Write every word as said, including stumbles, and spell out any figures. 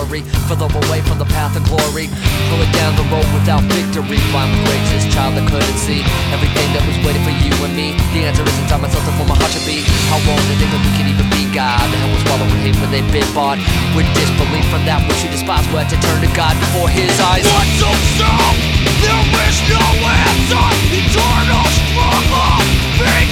misery, further away from the path of glory, pulling down the road without victory. Finally breaks this child that couldn't see everything that was waiting for you and me. The answer isn't time, it's something for my heart to be. How long did they think that we could even be God? The hell was swallowing hate when they've been bought with disbelief from that which you despise. We had to turn to God before his eyes. What to solve? There is no answer. Eternal struggle.